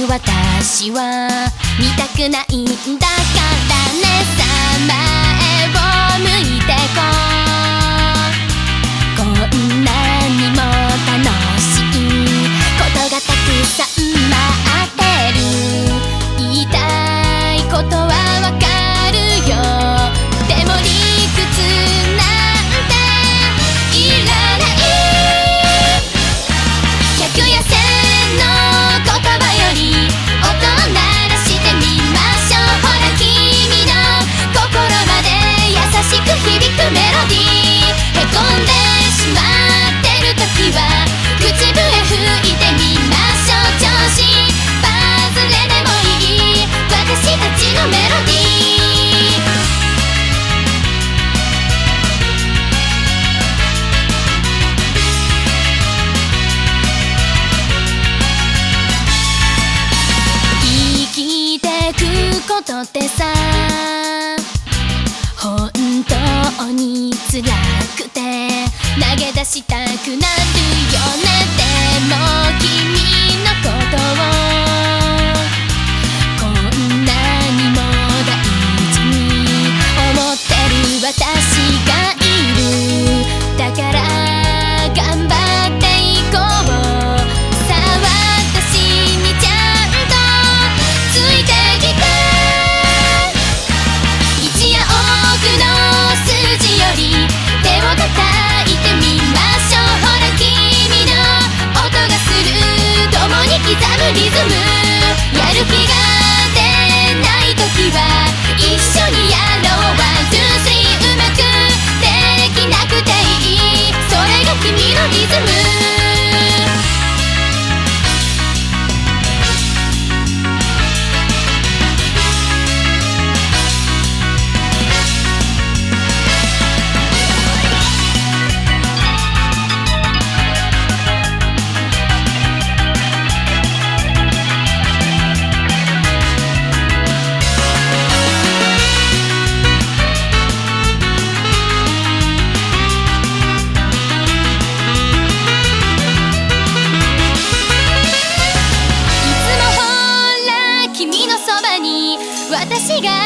私は見たくないんだからね。さあ前を向いてこう。こんなにも楽しいことがたくさん待ってる。言いたいことはわかるよ。でも理屈なんていらない。100や1000の言葉より音を鳴らしてみましょう。ほら君の心まで優しく響くメロディー。へこんでしまってる時は口笛吹いてみましょう。調子バズれでもいい私たちのメロディー。生きてくことってさ本当に辛くて投げ出したくなるよね。でも君のことをこんなにも大事に思ってる私がいる。だから頑張っていこう。さあ私にちゃんとついてきて。一や多くの数字より手を叩いてみましょう。ほら君の音がする共に刻むリズム。やる気が出ない時は一緒にやろう。ワン、ツー、スリーうまくできなくていい。それが君のリズム。私が